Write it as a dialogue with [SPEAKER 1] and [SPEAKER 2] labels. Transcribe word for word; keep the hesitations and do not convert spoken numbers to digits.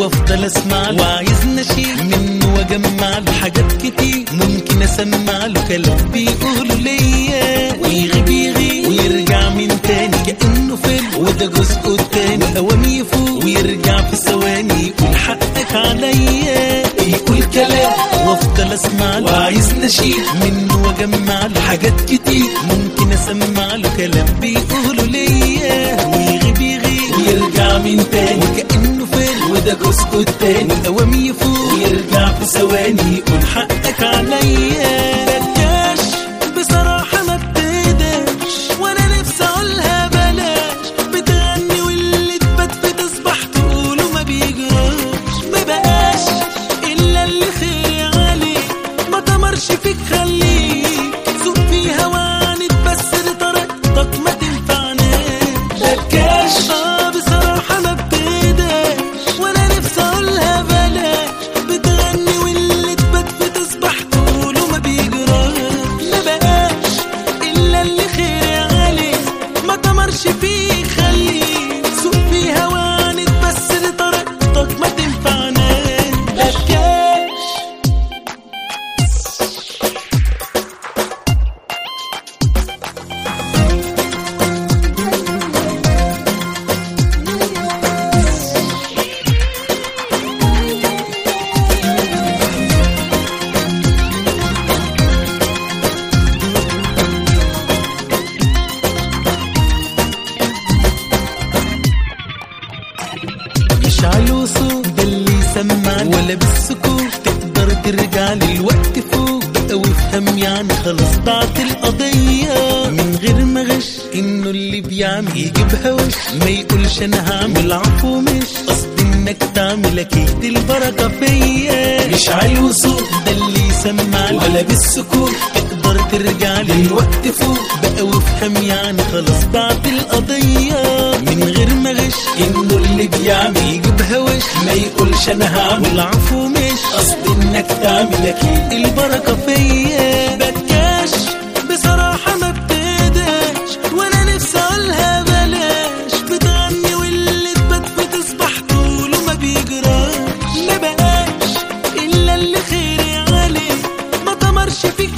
[SPEAKER 1] وافضل اسمع له، وعايز نشيد منه واجمع له حاجات كتير ممكن اسمع له كلام بيقوله ليا، ويغيب يغيب ويرجع من تاني كأنه فيلم وده جزء التاني، اوام يفوق ويرجع في ثواني يقول حقك عليا، يقول كلام وافضل اسمع له، وعايز نشيد منه واجمع له حاجات كتير ممكن اسمع له كلام بيقوله ليا، ويغيب يغيب ويرجع من تاني كأنه فيلم وده جزء التاني، اوام يفوق ويرجع في ثواني يقول حقك عليا. بلاش بصراحة ما بتقدرش وانا نفسي اقولها بلاش، بتغني واللي تبت تصبح تقوله ما بيجراش، ما بقاش الا اللي خير عليك ما تمرش فيك خليك سوق فيها وعنت بس لطريقتك ما تنفعناش. بلاش اه بصراحة ما بتقدرش وانا نفسي اقولها بلاش، بتغني واللي تبت تصبح تقوله ما بيجراش، ما بقاش الا اللي خير عليك ما تمرش فيك خليك سوق فيها وعنت بس لطريقتك ما تنفعناش. بلاش يشعل وصوت ده اللي يسمع، ولا بالسكوت تقدر ترجع للوقت فوق بقى وافهم يعني خلاص ضاعت القضية، من غير ما غش انه اللي بيعمل يجيبها وش ما يقولش انا هعمل عفو مش قصدي انك تعمل اكيد البركة فيا. يشعل وصوت ده اللي يسمع، ولا بالسكوت تقدر ترجع للوقت فوق بقى وافهم يعني خلاص ضاعت القضية، من غير ما غش انه اللي بيعمل يجيبها وش ما يقولش انا هعمل عفو مش قصدي انك تعمل اكيد البركة فيا. بكاش بصراحة ما بتقدرش وانا نفسي اقولها بلاش، بتغني واللي تبت بتصبح تقوله ما بيجراش، ما بقاش الا اللي خير عليك ما تمرش فيك